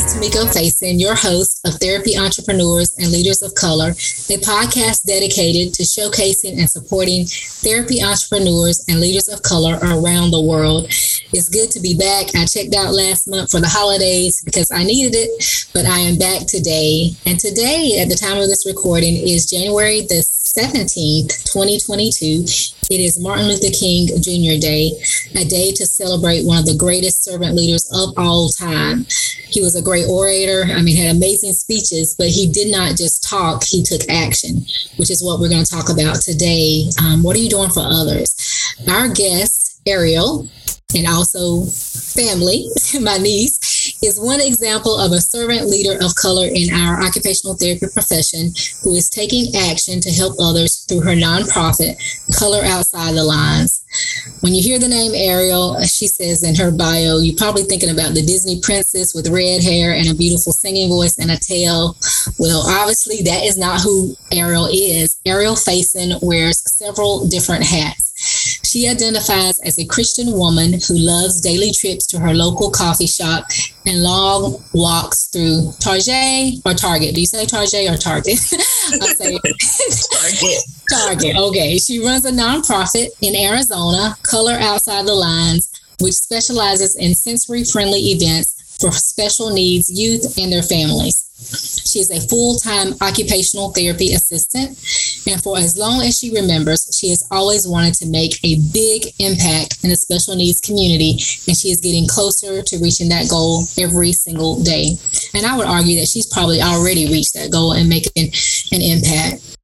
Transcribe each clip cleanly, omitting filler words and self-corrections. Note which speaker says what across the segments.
Speaker 1: Tamika Faison, your host of Therapy Entrepreneurs and Leaders of Color, a podcast dedicated to showcasing and supporting therapy entrepreneurs and leaders of color around the world. It's good to be back. I checked out last month for the holidays because I needed it, but I am back today. And today, at the time of this recording, is January the 17th, 2022. It is Martin Luther King Jr. Day, a day to celebrate one of the greatest servant leaders of all time. He was a great orator. Had amazing speeches, but he did not just talk, he took action, which is what we're going to talk about today. What are you doing for others? Our guest, Ariel, and also family, my niece, is one example of a servant leader of color in our occupational therapy profession who is taking action to help others through her nonprofit, Color Outside the Lines. When you hear the name Ariel, she says in her bio, you're probably thinking about the Disney princess with red hair and a beautiful singing voice and a tail. Well, obviously, that is not who Ariel is. Ariel Faison wears several different hats. She identifies as a Christian woman who loves daily trips to her local coffee shop and long walks through Target or Target. Do you say Target or Target? I say
Speaker 2: Target.
Speaker 1: Target. Okay. She runs a nonprofit in Arizona, Color Outside the Lines, which specializes in sensory-friendly events for special needs youth and their families. She is a full-time occupational therapy assistant, and for as long as she remembers, she has always wanted to make a big impact in the special needs community, and she is getting closer to reaching that goal every single day. And I would argue that she's probably already reached that goal and making an impact.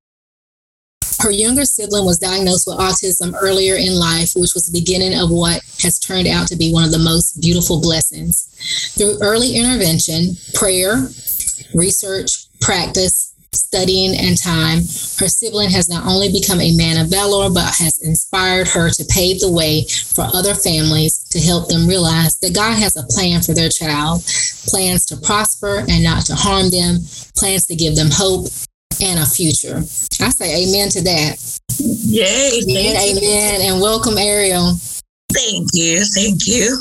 Speaker 1: Her younger sibling was diagnosed with autism earlier in life, which was the beginning of what has turned out to be one of the most beautiful blessings. Through early intervention, prayer, research, practice, studying, and time, her sibling has not only become a man of valor, but has inspired her to pave the way for other families to help them realize that God has a plan for their child, plans to prosper and not to harm them, plans to give them hope and a future. I say amen to that.
Speaker 2: Yay.
Speaker 1: Amen. And welcome, Ariel.
Speaker 2: Thank you. Thank you.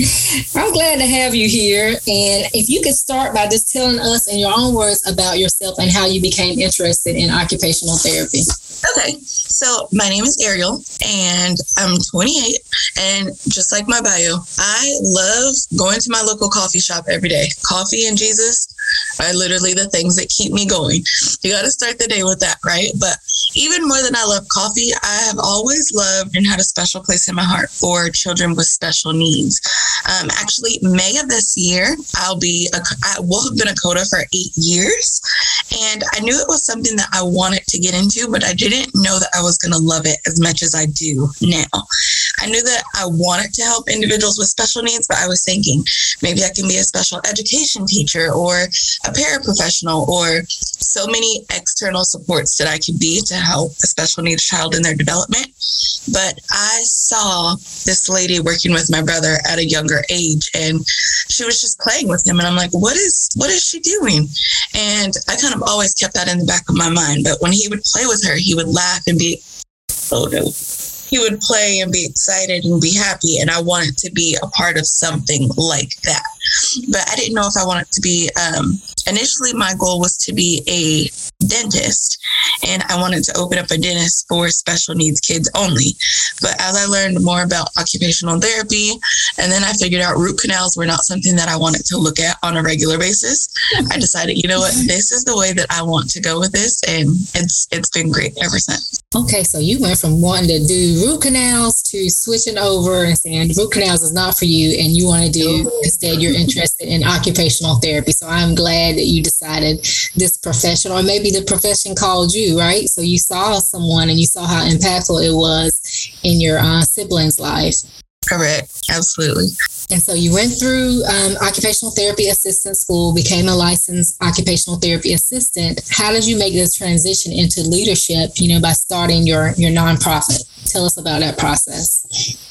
Speaker 1: I'm glad to have you here. And if you could start by just telling us in your own words about yourself and how you became interested in occupational therapy.
Speaker 2: Okay. So my name is Ariel and I'm 28. And just like my bio, I love going to my local coffee shop every day. Coffee and Jesus are literally the things that keep me going. You got to start the day with that, right? But even more than I love coffee, I have always loved and had a special place in my heart for children with special needs. Actually, May of this year, I will have been a CODA for 8 years. And I knew it was something that I wanted to get into, but I didn't know that I was going to love it as much as I do now. I knew that I wanted to help individuals with special needs, but I was thinking maybe I can be a special education teacher or a paraprofessional or so many external supports that I could be to help a special needs child in their development. But I saw this lady working with my brother at a younger age, and she was just playing with him. And I'm like, what is she doing? And I kind of always kept that in the back of my mind. But when he would play with her, he would laugh and be, oh no. He would play and be excited and be happy. And I wanted to be a part of something like that. But I didn't know if I wanted to be, initially my goal was to be a dentist. And I wanted to open up a dentist for special needs kids only. But as I learned more about occupational therapy, and then I figured out root canals were not something that I wanted to look at on a regular basis, I decided, you know what, this is the way that I want to go with this. And it's been great ever since.
Speaker 1: Okay, so you went from wanting to do root canals to switching over and saying root canals is not for you and you want to do, instead you're interested in occupational therapy. So I'm glad that you decided this profession, or maybe the profession called you, right? So you saw someone and you saw how impactful it was in your sibling's life.
Speaker 2: Correct. Absolutely.
Speaker 1: And so you went through occupational therapy assistant school, became a licensed occupational therapy assistant. How did you make this transition into leadership, by starting your nonprofit? Tell us about that process.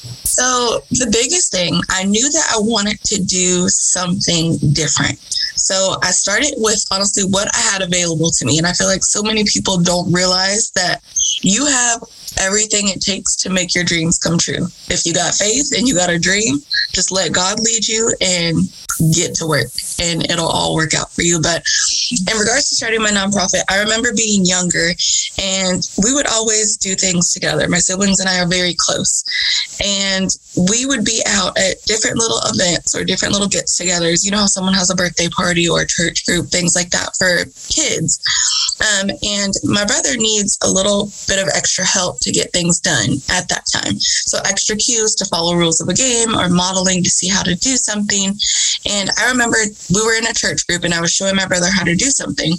Speaker 2: So the biggest thing, I knew that I wanted to do something different. So I started with honestly what I had available to me. And I feel like so many people don't realize that you have everything it takes to make your dreams come true. If you got faith and you got a dream, just let God lead you and get to work, and it'll all work out for you. But in regards to starting my nonprofit, I remember being younger, and we would always do things together. My siblings and I are very close, and we would be out at different little events or different little get-togethers. You know how someone has a birthday party or a church group, things like that for kids. And my brother needs a little bit of extra help to get things done at that time. So extra cues to follow rules of a game or modeling to see how to do something. And I remember we were in a church group and I was showing my brother how to do something.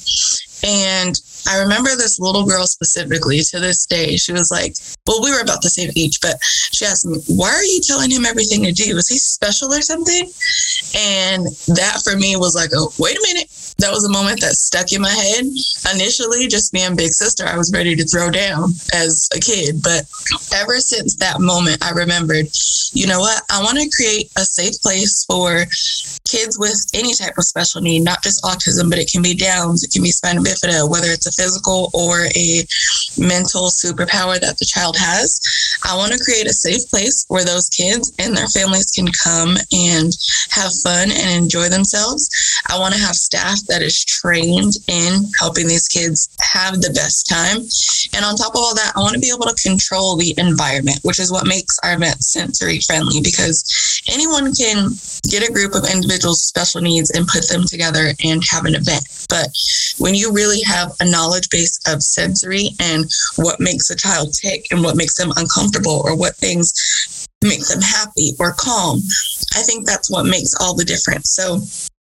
Speaker 2: And I remember this little girl specifically to this day. She was like, well, we were about the same age, but she asked me, why are you telling him everything to do? Is he special or something? And that for me was like, oh, wait a minute. That was a moment that stuck in my head. Initially, just being big sister, I was ready to throw down as a kid. But ever since that moment, I remembered, you know what? I want to create a safe place for kids with any type of special need, not just autism, but it can be Downs, it can be spina bifida, whether it's a physical or a mental superpower that the child has. I want to create a safe place where those kids and their families can come and have fun and enjoy themselves. I want to have staff that is trained in helping these kids have the best time. And on top of all that, I want to be able to control the environment, which is what makes our event sensory friendly, because anyone can get a group of individuals with special needs and put them together and have an event. But when you really have a knowledge base of sensory and what makes a child tick and what makes them uncomfortable or what things make them happy or calm, I think that's what makes all the difference. So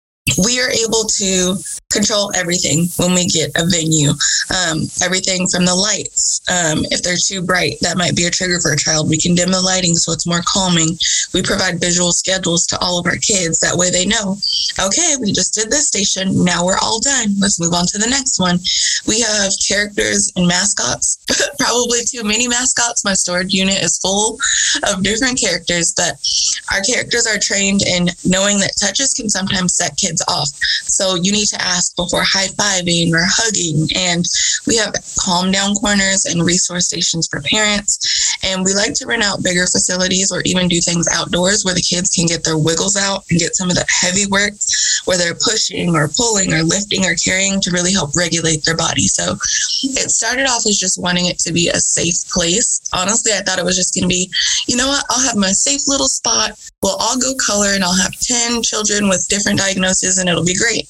Speaker 2: we are able to control everything when we get a venue. Everything from the lights. If they're too bright, that might be a trigger for a child. We can dim the lighting so it's more calming. We provide visual schedules to all of our kids. That way they know, okay, we just did this station. Now we're all done. Let's move on to the next one. We have characters and mascots. Probably too many mascots. My storage unit is full of different characters, but our characters are trained in knowing that touches can sometimes set kids off. So you need to ask before high-fiving or hugging. And we have calm down corners and resource stations for parents. And we like to rent out bigger facilities or even do things outdoors where the kids can get their wiggles out and get some of that heavy work where they're pushing or pulling or lifting or carrying to really help regulate their body. So it started off as just wanting it to be a safe place. Honestly, I thought it was just going to be, you know what, I'll have my safe little spot. We'll all go color and I'll have 10 children with different diagnoses and it'll be great.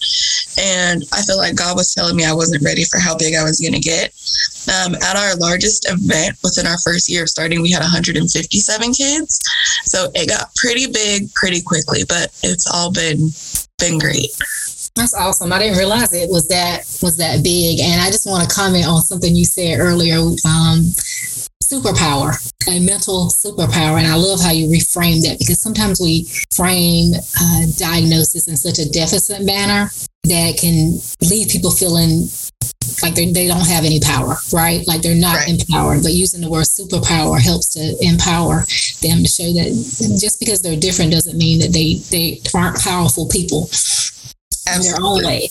Speaker 2: And I feel like God was telling me I wasn't ready for how big I was going to get. At our largest event within our first year of starting, we had 157 kids. So it got pretty big pretty quickly, but it's all been great.
Speaker 1: That's awesome. I didn't realize it was that big. And I just want to comment on something you said earlier. Superpower, a mental superpower. And I love how you reframe that, because sometimes we frame diagnosis in such a deficit manner that can leave people feeling like they don't have any power, right? Like they're not empowered. But using the word superpower helps to empower them to show that just because they're different doesn't mean that they aren't powerful people in their own way.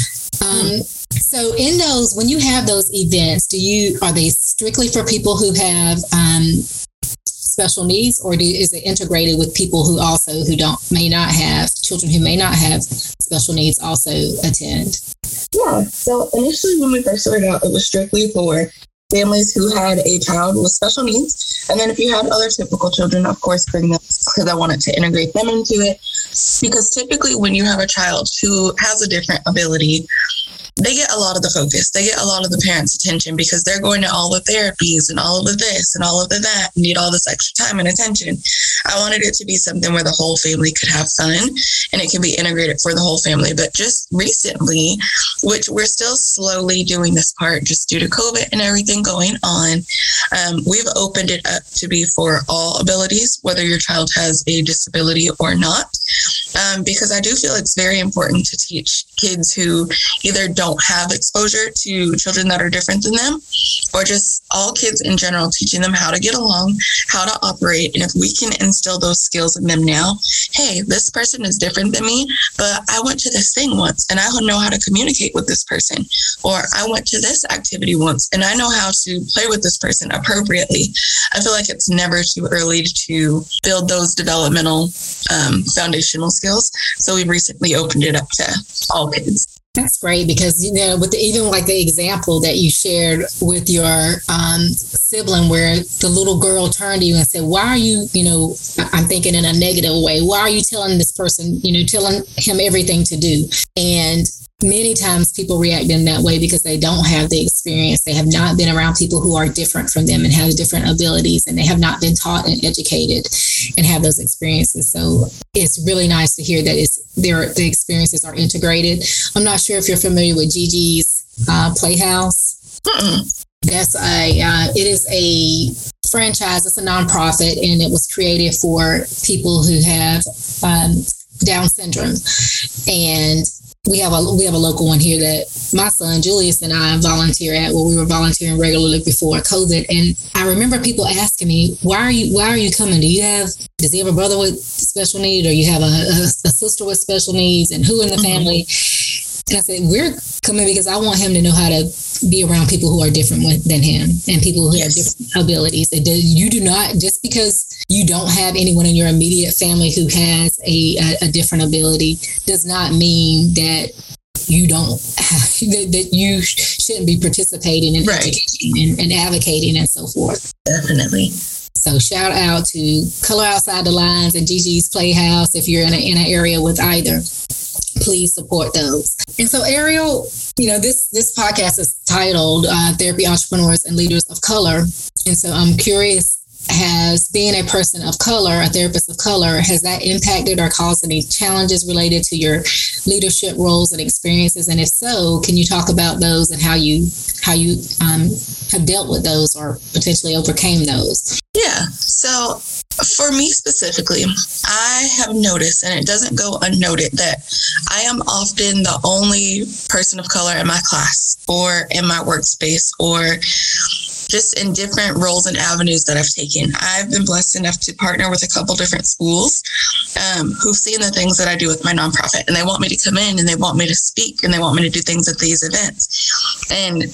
Speaker 1: So in those, when you have those events, are they strictly for people who have special needs, or is it integrated with people who may not have children who may not have special needs also attend?
Speaker 2: Yeah. So initially when we first started out, it was strictly for families who had a child with special needs. And then if you had other typical children, of course, bring them, because I wanted to integrate them into it. Because typically when you have a child who has a different ability, they get a lot of the focus. They get a lot of the parents' attention because they're going to all the therapies and all of the this and all of the that and need all this extra time and attention. I wanted it to be something where the whole family could have fun and it can be integrated for the whole family. But just recently, which we're still slowly doing this part just due to COVID and everything going on, we've opened it up to be for all abilities, whether your child has a disability or not. because I do feel it's very important to teach kids who either don't have exposure to children that are different than them, or just all kids in general, teaching them how to get along, how to operate. And if we can instill those skills in them now, hey, this person is different than me, but I went to this thing once and I know how to communicate with this person. Or I went to this activity once and I know how to play with this person appropriately. I feel like it's never too early to build those developmental foundational skills. So we recently opened it up to all kids.
Speaker 1: That's great, because, with even like the example that you shared with your sibling, where the little girl turned to you and said, why are you, I'm thinking in a negative way, why are you telling this person, telling him everything to do? And many times people react in that way because they don't have the experience. They have not been around people who are different from them and have different abilities, and they have not been taught and educated and have those experiences. So it's really nice to hear that the experiences are integrated. I'm not sure if you're familiar with Gigi's Playhouse. That's it is a franchise. It's a nonprofit, and it was created for people who have Down syndrome. And we have a local one here that my son Julius and I volunteer at. Well, we were volunteering regularly before COVID, and I remember people asking me, "Why are you coming? Does he have a brother with special needs, or you have a sister with special needs, and who in the family?" And I said, "We're coming because I want him to know how to be around people who are different than him and people who have different abilities. You do not, just because you don't have anyone in your immediate family who has a different ability, does not mean that you don't that you shouldn't be participating in educating and advocating and so forth."
Speaker 2: Definitely.
Speaker 1: So shout out to Color Outside the Lines and Gigi's Playhouse. If you're in an area with either, please support those. And so, Ariel, this podcast is titled Therapy Entrepreneurs and Leaders of Color. And so I'm curious, has being a person of color, a therapist of color, has that impacted or caused any challenges related to your leadership roles and experiences? And if so, can you talk about those and how you have dealt with those or potentially overcame those?
Speaker 2: Yeah. So for me specifically, I have noticed, and it doesn't go unnoted, that I am often the only person of color in my class or in my workspace or just in different roles and avenues that I've taken. I've been blessed enough to partner with a couple different schools who've seen the things that I do with my nonprofit, and they want me to come in and they want me to speak and they want me to do things at these events. And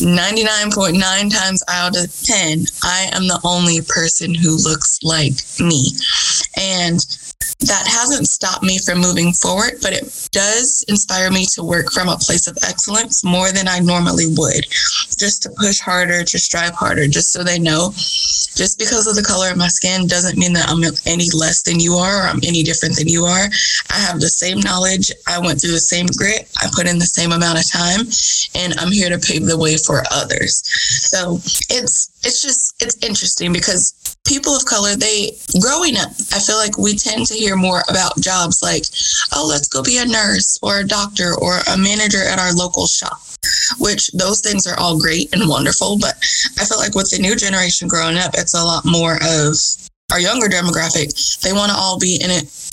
Speaker 2: 99.9 times out of 10, I am the only person who looks like me. And that hasn't stopped me from moving forward, but it does inspire me to work from a place of excellence more than I normally would, just to push harder, to strive harder, just so they know, just because of the color of my skin doesn't mean that I'm any less than you are or I'm any different than you are. I have the same knowledge. I went through the same grit. I put in the same amount of time, and I'm here to pave the way for others. So it's interesting because people of color, growing up, I feel like we tend to hear more about jobs like, oh, let's go be a nurse or a doctor or a manager at our local shop, which those things are all great and wonderful. But I feel like with the new generation growing up, it's a lot more of our younger demographic. They want to all be in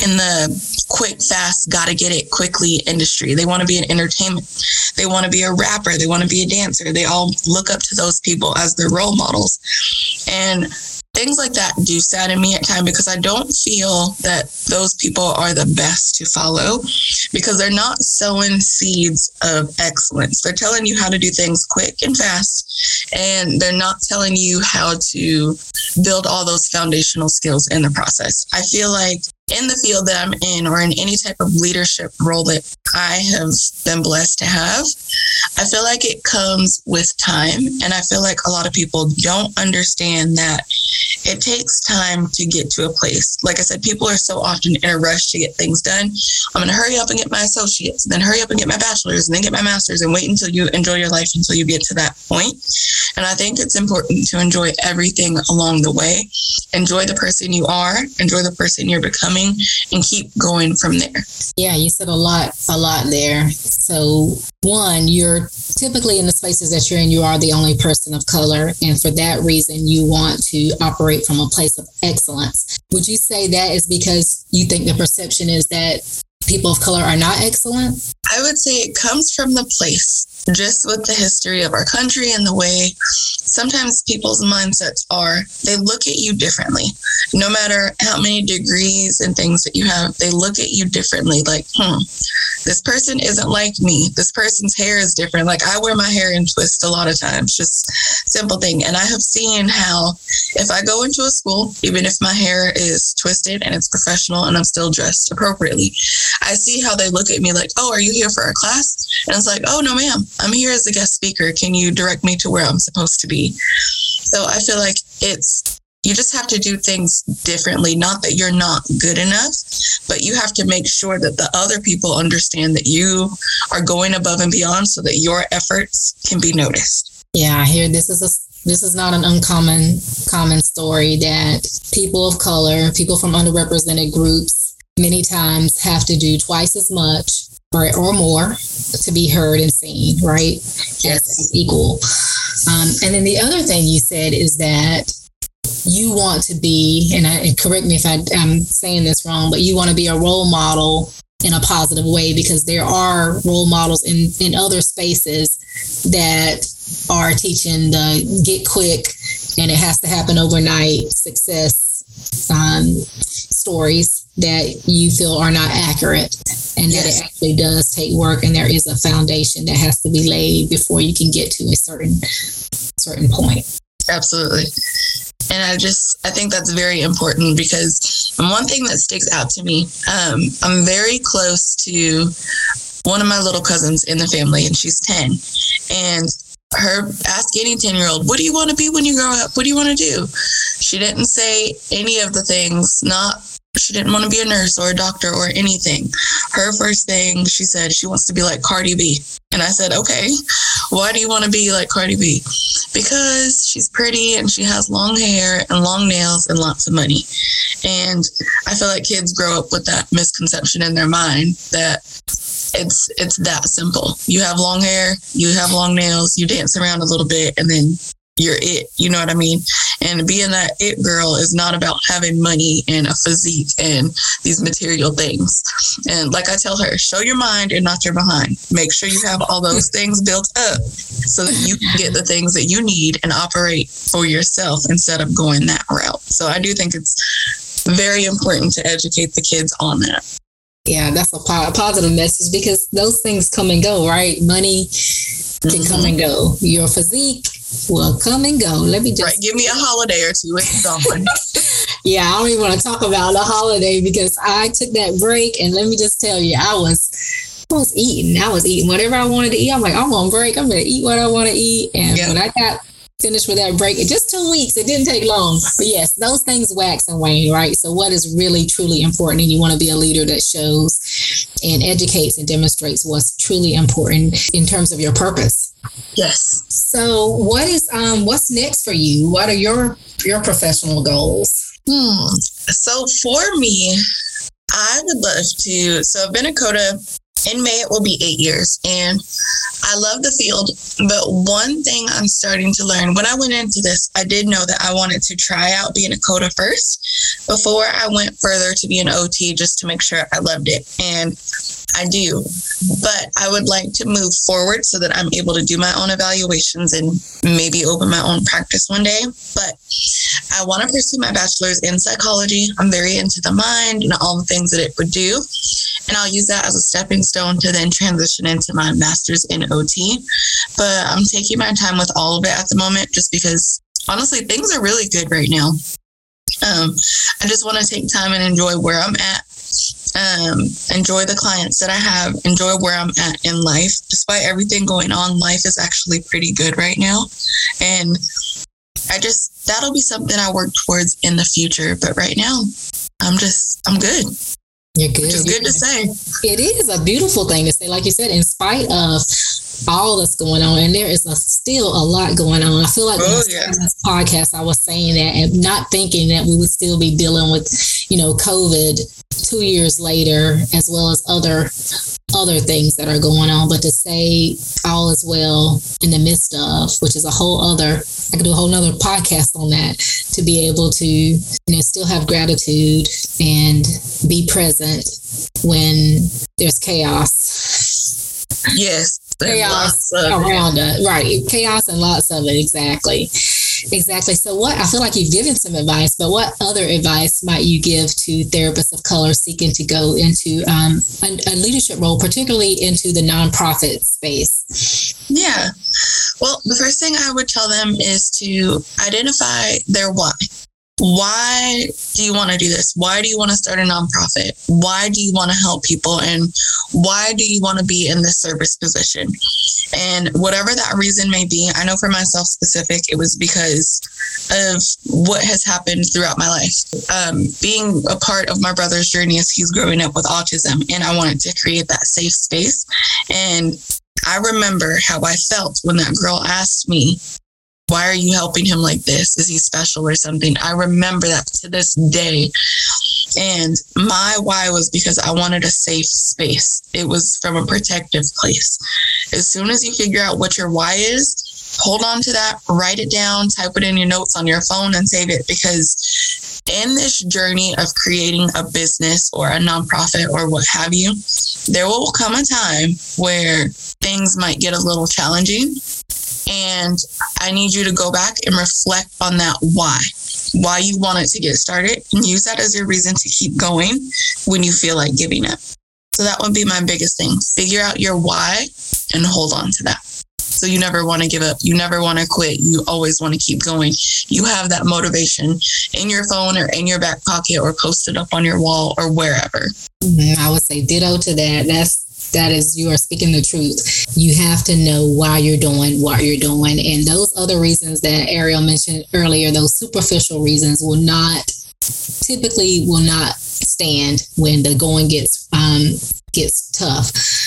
Speaker 2: the quick, fast, gotta get it quickly industry. They want to be in entertainment. They want to be a rapper. They want to be a dancer. They all look up to those people as their role models. And things like that do sadden me at times because I don't feel that those people are the best to follow because they're not sowing seeds of excellence. They're telling you how to do things quick and fast, and they're not telling you how to build all those foundational skills in the process. I feel like in the field that I'm in or in any type of leadership role that I have been blessed to have, I feel like it comes with time. And I feel like a lot of people don't understand that it takes time to get to a place. Like I said, people are so often in a rush to get things done. I'm going to hurry up and get my associates, then hurry up and get my bachelor's, and then get my master's, and wait until you enjoy your life until you get to that point. And I think it's important to enjoy everything along the way. Enjoy the person you are, enjoy the person you're becoming, and keep going from there.
Speaker 1: Yeah, you said a lot there. So one, you're typically in the spaces that you're in, you are the only person of color. And for that reason, you want to operate from a place of excellence. Would you say that is because you think the perception is that people of color are not excellent?
Speaker 2: I would say it comes from the place, just with the history of our country and the way sometimes people's mindsets are. They look at you differently. No matter how many degrees and things that you have, they look at you differently. Like, this person isn't like me. This person's hair is different. Like, I wear my hair in twists a lot of times, just simple thing. And I have seen how if I go into a school, even if my hair is twisted and it's professional and I'm still dressed appropriately, I see how they look at me like, oh, are you here for a class? And it's like, oh, no, ma'am, I'm here as a guest speaker. Can you direct me to where I'm supposed to be? So I feel like you just have to do things differently. Not that you're not good enough, but you have to make sure that the other people understand that you are going above and beyond so that your efforts can be noticed.
Speaker 1: Yeah, I hear this is not an uncommon story that people of color, people from underrepresented groups, many times have to do twice as much or more to be heard and seen, right?
Speaker 2: Yes.
Speaker 1: As equal. And then the other thing you said is that you want to be, and correct me if I'm saying this wrong, but you want to be a role model in a positive way, because there are role models in other spaces that are teaching the get quick and it has to happen overnight success stories that you feel are not accurate, and that it actually does take work, and there is a foundation that has to be laid before you can get to a certain point.
Speaker 2: Absolutely. And I think that's very important, because one thing that sticks out to me, I'm very close to one of my little cousins in the family, and she's 10. And ask any 10-year-old, what do you want to be when you grow up? What do you want to do? She didn't say any of the things, she didn't want to be a nurse or a doctor or anything. Her first thing, she said she wants to be like Cardi B. And I said, okay, why do you want to be like Cardi B? Because she's pretty and she has long hair and long nails and lots of money. And I feel like kids grow up with that misconception in their mind that it's that simple. You have long hair, you have long nails, you dance around a little bit, and then you're it. You know what I mean? And being that it girl is not about having money and a physique and these material things. And like I tell her, show your mind and not your behind. Make sure you have all those things built up so that you can get the things that you need and operate for yourself instead of going that route. So I do think it's very important to educate the kids on that.
Speaker 1: Yeah, that's a positive message, because those things come and go, right? Money can come and go. Your physique will come and go. Let me just... Right,
Speaker 2: give me a holiday or two. It's gone.
Speaker 1: Yeah, I don't even want to talk about the holiday, because I took that break, and let me just tell you, I was eating whatever I wanted to eat. I'm like, I'm on break. I'm going to eat what I want to eat. And when I got finished with that break, in just 2 weeks, it didn't take long. But yes, those things wax and wane, right? So what is really, truly important, and you want to be a leader that shows and educates and demonstrates what's truly important in terms of your purpose.
Speaker 2: Yes.
Speaker 1: So what's next for you? What are your professional goals?
Speaker 2: So for me, I would love to, so I've been a CODA. In May, it will be 8 years, and I love the field. But one thing I'm starting to learn, when I went into this, I did know that I wanted to try out being a CODA first before I went further to be an OT, just to make sure I loved it. And I do, but I would like to move forward so that I'm able to do my own evaluations and maybe open my own practice one day. But I want to pursue my bachelor's in psychology. I'm very into the mind and all the things that it would do. And I'll use that as a stepping stone to then transition into my master's in OT. But I'm taking my time with all of it at the moment, just because honestly, things are really good right now. I just want to take time and enjoy where I'm at. Enjoy the clients that I have, enjoy where I'm at in life. Despite everything going on, life is actually pretty good right now. And that'll be something I work towards in the future. But right now, I'm good.
Speaker 1: You're good.
Speaker 2: Which is good to say.
Speaker 1: It is a beautiful thing to say. Like you said, in spite of all that's going on, and there is still a lot going on. I feel like when I started this podcast, I was saying that and not thinking that we would still be dealing with, COVID 2 years later, as well as other things that are going on. But to say all is well in the midst of, which is I could do a whole nother podcast on that, to be able to, still have gratitude and be present when there's chaos.
Speaker 2: Yes.
Speaker 1: Chaos around it. Right. Chaos and lots of it. Exactly. So I feel like you've given some advice, but what other advice might you give to therapists of color seeking to go into a leadership role, particularly into the nonprofit space?
Speaker 2: Yeah. Well, the first thing I would tell them is to identify their why. Why do you want to do this? Why do you want to start a nonprofit? Why do you want to help people? And why do you want to be in this service position? And whatever that reason may be, I know for myself specific, it was because of what has happened throughout my life. Being a part of my brother's journey as he's growing up with autism, and I wanted to create that safe space. And I remember how I felt when that girl asked me, why are you helping him like this? Is he special or something? I remember that to this day. And my why was because I wanted a safe space. It was from a protective place. As soon as you figure out what your why is, hold on to that, write it down, type it in your notes on your phone and save it. Because in this journey of creating a business or a nonprofit or what have you, there will come a time where things might get a little challenging. And I need you to go back and reflect on that why you wanted to get started, and use that as your reason to keep going when you feel like giving up. So that would be my biggest thing. Figure out your why and hold on to that. So you never want to give up. You never want to quit. You always want to keep going. You have that motivation in your phone or in your back pocket or posted up on your wall or wherever.
Speaker 1: I would say ditto to that. That is, you are speaking the truth. You have to know why you're doing what you're doing. And those other reasons that Ariel mentioned earlier, those superficial reasons typically will not stand when the going gets tough.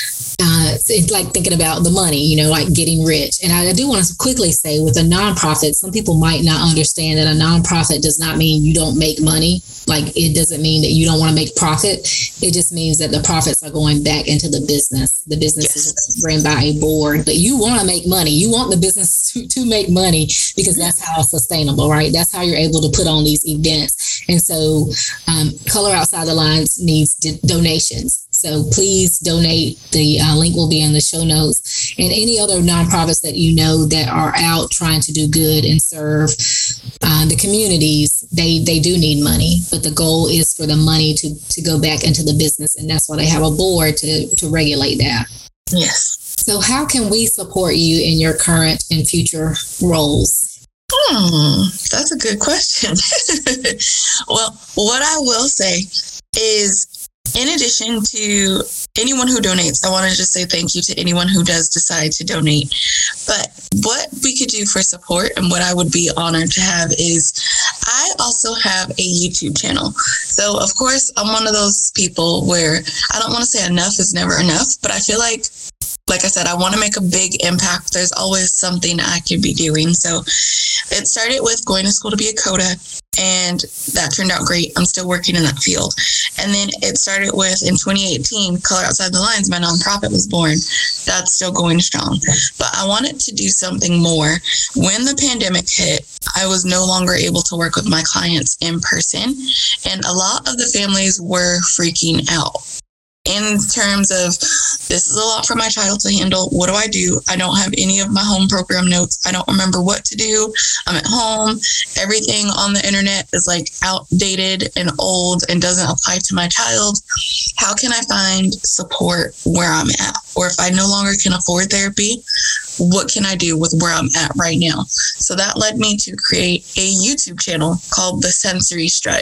Speaker 1: It's like thinking about the money, like getting rich. And I do want to quickly say, with a nonprofit, some people might not understand that a nonprofit does not mean you don't make money. Like, it doesn't mean that you don't want to make profit. It just means that the profits are going back into the business. The business is ran by a board, but you want to make money. You want the business to make money, because that's how it's sustainable, right? That's how you're able to put on these events. And so Color Outside the Lines needs donations. So please donate. The link will be in the show notes. And any other nonprofits that that are out trying to do good and serve the communities, they do need money. But the goal is for the money to go back into the business. And that's why they have a board to regulate that.
Speaker 2: Yes.
Speaker 1: So how can we support you in your current and future roles?
Speaker 2: That's a good question. Well, what I will say is, in addition to anyone who donates, I want to just say thank you to anyone who does decide to donate. But what we could do for support, and what I would be honored to have, is I also have a YouTube channel. So, of course, I'm one of those people where I don't want to say enough is never enough, but I feel like I said, I want to make a big impact. There's always something I could be doing. So it started with going to school to be a CODA, and that turned out great. I'm still working in that field. And then it started with, in 2018, Color Outside the Lines, my nonprofit, was born. That's still going strong. But I wanted to do something more. When the pandemic hit, I was no longer able to work with my clients in person. And a lot of the families were freaking out in terms of, this is a lot for my child to handle. What do? I don't have any of my home program notes. I don't remember what to do. I'm at home. Everything on the internet is like outdated and old and doesn't apply to my child. How can I find support where I'm at? Or if I no longer can afford therapy, what can I do with where I'm at right now? So that led me to create a YouTube channel called The Sensory Strut.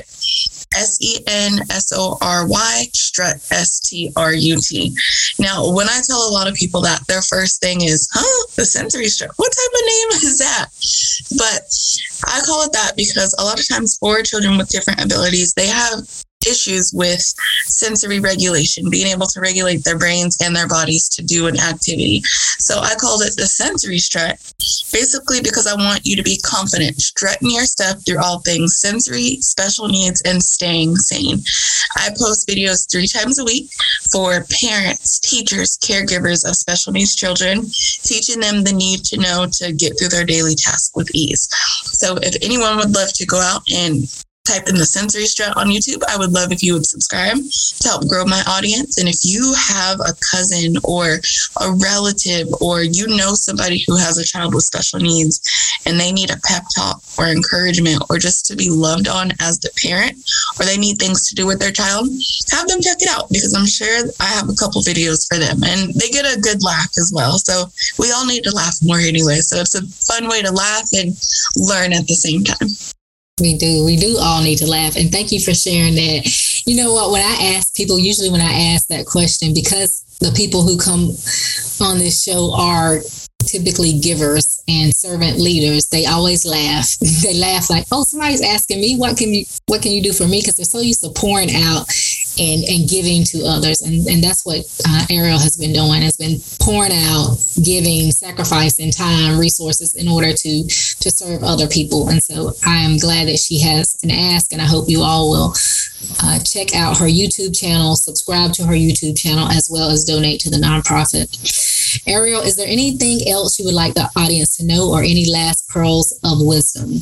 Speaker 2: SENSORY Strut, STRUT. Now, when I tell a lot of people that, their first thing is, the Sensory Strut, what type of name is that? But I call it that because a lot of times for children with different abilities, they have issues with sensory regulation, being able to regulate their brains and their bodies to do an activity. So I called it the sensory strut, basically because I want you to be confident, strutting your stuff through all things sensory, special needs, and staying sane. I post videos 3 times a week for parents, teachers, caregivers of special needs children, teaching them the need to know to get through their daily tasks with ease. So if anyone would love to go out and type in the sensory strut on YouTube, I would love if you would subscribe to help grow my audience. And if you have a cousin or a relative, or you know somebody who has a child with special needs and they need a pep talk or encouragement, or just to be loved on as the parent, or they need things to do with their child, have them check it out, because I'm sure I have a couple videos for them and they get a good laugh as well. So we all need to laugh more anyway. So it's a fun way to laugh and learn at the same time.
Speaker 1: We do all need to laugh. And thank you for sharing that. You know what, when I ask people, usually when I ask that question, because the people who come on this show are typically givers and servant leaders, they always laugh. They laugh like, oh, somebody's asking me, what can you do for me? Because they're so used to pouring out and giving to others. And that's what Ariel has been doing, has been pouring out, giving, sacrificing time, resources in order to serve other people. And so I am glad that she has an ask, and I hope you all will check out her YouTube channel, subscribe to her YouTube channel, as well as donate to the nonprofit. Ariel, is there anything else you would like the audience to know, or any last pearls of wisdom?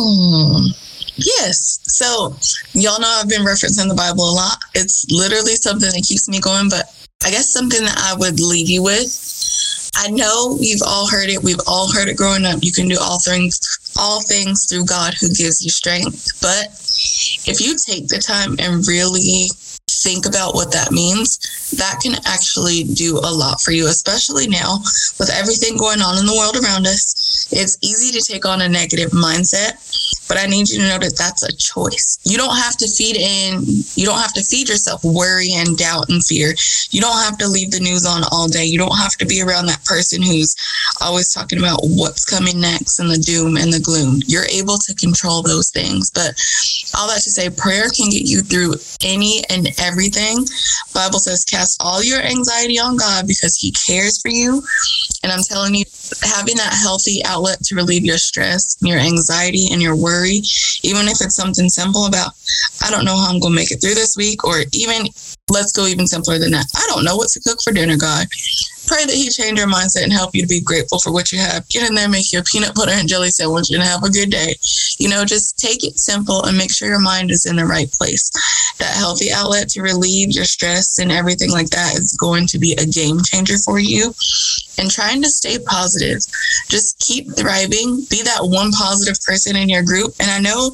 Speaker 2: Yes. So y'all know I've been referencing the Bible a lot. It's literally something that keeps me going, but I guess something that I would leave you with. I know you've all heard it. We've all heard it growing up. You can do all things through God who gives you strength. But if you take the time and really think about what that means, that can actually do a lot for you, especially now with everything going on in the world around us. It's easy to take on a negative mindset, but I need you to know that that's a choice. You don't have to feed yourself worry and doubt and fear. You don't have to leave the news on all day. You don't have to be around that person who's always talking about what's coming next and the doom and the gloom. You're able to control those things. But all that to say, prayer can get you through any and everything. Bible says, cast all your anxiety on God because he cares for you. And I'm telling you, having that healthy outlet to relieve your stress, your anxiety, and your worry, even if it's something simple about, I don't know how I'm going to make it through this week, or even, let's go even simpler than that, I don't know what to cook for dinner, God. Pray that he change your mindset and help you to be grateful for what you have. Get in there, make your peanut butter and jelly sandwich, and have a good day. Just take it simple and make sure your mind is in the right place. That healthy outlet to relieve your stress and everything like that is going to be a game changer for you. And trying to stay positive. Just keep thriving. Be that one positive person in your group. And I know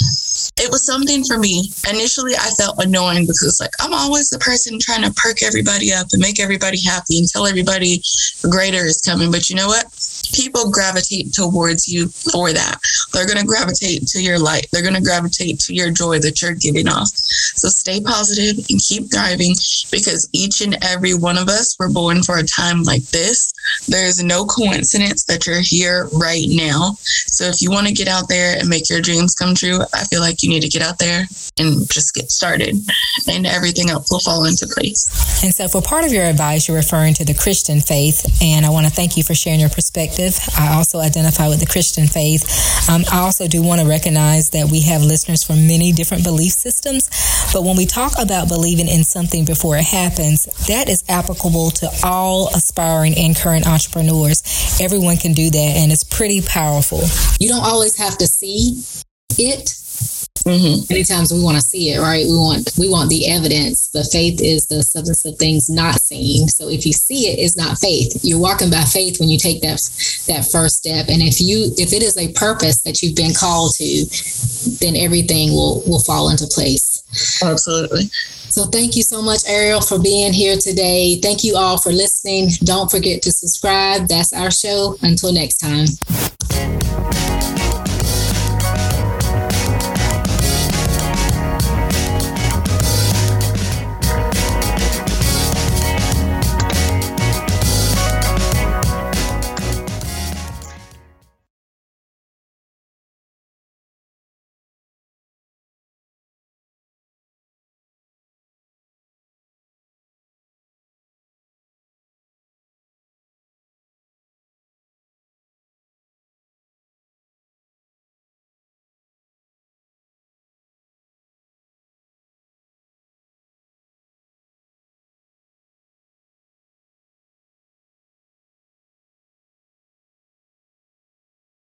Speaker 2: it was something for me. Initially, I felt annoying because I'm always the person trying to perk everybody up and make everybody happy and tell everybody greater is coming. But you know what? People gravitate towards you for that. They're going to gravitate to your light. They're going to gravitate to your joy that you're giving off. So stay positive and keep thriving, because each and every one of us were born for a time like this. There's no coincidence that you're here right now. So if you want to get out there and make your dreams come true, I feel like you need to get out there and just get started, and everything else will fall into place.
Speaker 3: And so for part of your advice, you're referring to the Christian faith, and I want to thank you for sharing your perspective. I also identify with the Christian faith. I also do want to recognize that we have listeners from many different belief systems, but when we talk about believing in something before it happens, that is applicable to all aspiring and current entrepreneurs. Everyone can do that, and it's pretty powerful.
Speaker 1: You don't always have to see it.
Speaker 2: Mm-hmm.
Speaker 1: Many times we want to see it, right? We want the evidence, but faith is the substance of things not seen. So if you see it, it's not faith. You're walking by faith when you take that first step. And if it is a purpose that you've been called to, then everything will fall into place.
Speaker 2: Absolutely.
Speaker 1: So thank you so much, Ariel, for being here today. Thank you all for listening. Don't forget to subscribe. That's our show. Until next time.